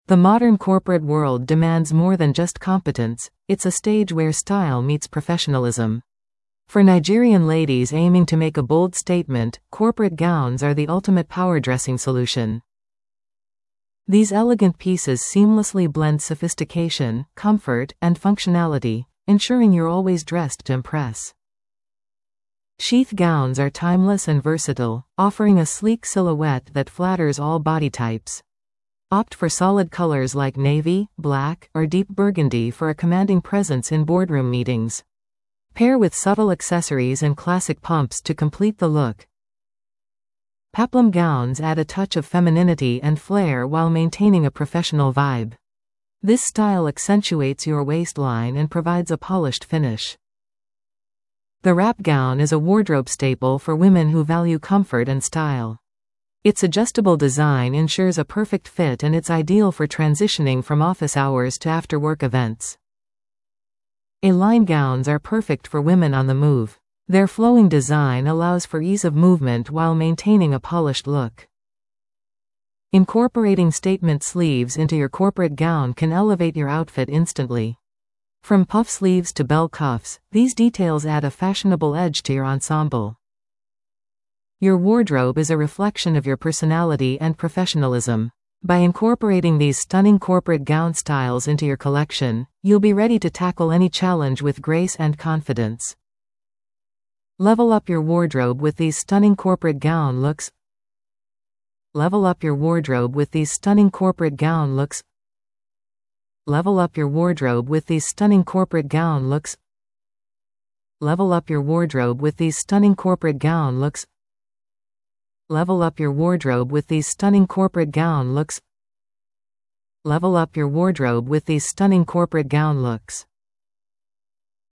The modern corporate world demands more than just competence, it's a stage where style meets professionalism. For Nigerian ladies aiming to make a bold statement, corporate gowns are the ultimate power dressing solution. These elegant pieces seamlessly blend sophistication, comfort, and functionality, ensuring you're always dressed to impress. Sheath gowns are timeless and versatile, offering a sleek silhouette that flatters all body types. Opt for solid colors like navy, black, or deep burgundy for a commanding presence in boardroom meetings. Pair with subtle accessories and classic pumps to complete the look. Peplum gowns add a touch of femininity and flair while maintaining a professional vibe. This style accentuates your waistline and provides a polished finish. The wrap gown is a wardrobe staple for women who value comfort and style. Its adjustable design ensures a perfect fit and it's ideal for transitioning from office hours to after-work events. A-line gowns are perfect for women on the move. Their flowing design allows for ease of movement while maintaining a polished look. Incorporating statement sleeves into your corporate gown can elevate your outfit instantly. From puff sleeves to bell cuffs, these details add a fashionable edge to your ensemble. Your wardrobe is a reflection of your personality and professionalism. By incorporating these stunning corporate gown styles into your collection, you'll be ready to tackle any challenge with grace and confidence. Level up your wardrobe with these stunning corporate gown looks. Level up your wardrobe with these stunning corporate gown looks. Level up your wardrobe with these stunning corporate gown looks. Level up your wardrobe with these stunning corporate gown looks. Level up your wardrobe with these stunning corporate gown looks. Level up your wardrobe with these stunning corporate gown looks.